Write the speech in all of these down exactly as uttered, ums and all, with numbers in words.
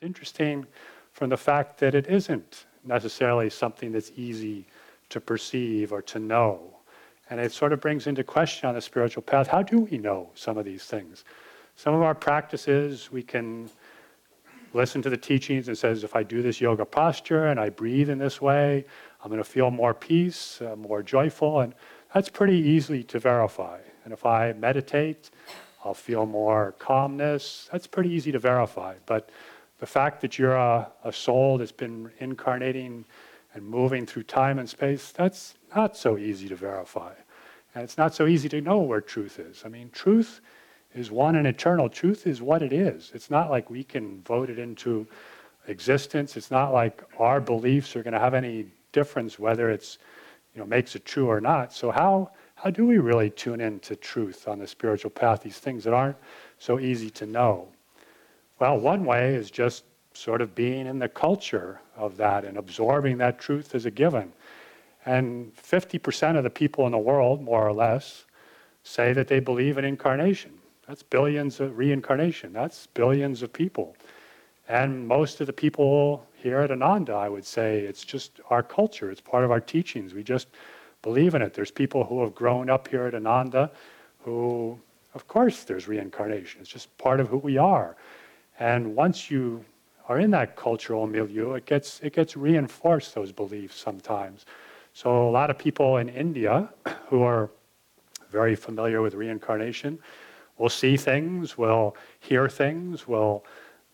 interesting from the fact that it isn't necessarily something that's easy to perceive or to know. And it sort of brings into question on the spiritual path, how do we know some of these things? Some of our practices, we can listen to the teachings and says, if I do this yoga posture and I breathe in this way, I'm going to feel more peace, uh, more joyful, and that's pretty easy to verify. And if I meditate, I'll feel more calmness. That's pretty easy to verify. But the fact that you're a, a soul that's been incarnating and moving through time and space, that's not so easy to verify. And it's not so easy to know where truth is. I mean, truth is one and eternal. Truth is what it is. It's not like we can vote it into existence. It's not like our beliefs are going to have any difference whether it's, you know, makes it true or not. So how how do we really tune into truth on the spiritual path, these things that aren't so easy to know? Well, one way is just sort of being in the culture of that and absorbing that truth as a given. And fifty percent of the people in the world, more or less, say that they believe in incarnation. That's billions of reincarnation. That's billions of people. And most of the people here at Ananda, I would say, it's just our culture. It's part of our teachings. We just believe in it. There's people who have grown up here at Ananda who, of course, there's reincarnation. It's just part of who we are. And once you are in that cultural milieu, it gets it gets reinforced, those beliefs sometimes. So a lot of people in India who are very familiar with reincarnation will see things, will hear things, will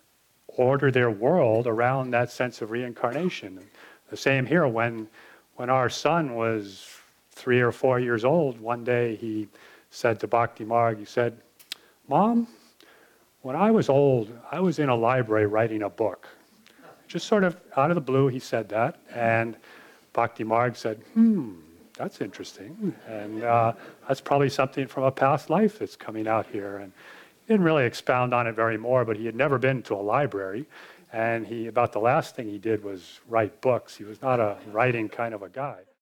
order their world around that sense of reincarnation. The same here, when when our son was three or four years old, one day he said to Bhakti Marg, he said, "Mom, when I was old, I was in a library writing a book." Just sort of out of the blue, he said that, and Bhakti Marg said, hmm, that's interesting, and uh, that's probably something from a past life that's coming out here. And he didn't really expound on it very more, but he had never been to a library, and he about the last thing he did was write books. He was not a writing kind of a guy.